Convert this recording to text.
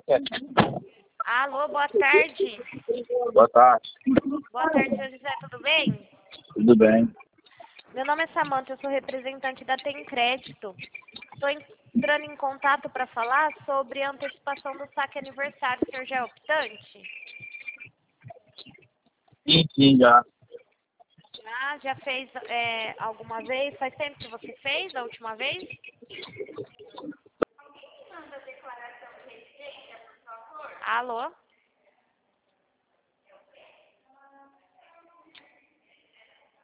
Alô, boa tarde. Boa tarde. Boa tarde, seu José, tudo bem? Tudo bem? Meu nome é Samanta, eu sou representante da Tem Crédito. Estou entrando em contato para falar sobre a antecipação do saque aniversário. O senhor já é optante? Sim, já. Já fez alguma vez? Faz tempo que você fez a última vez? Alô?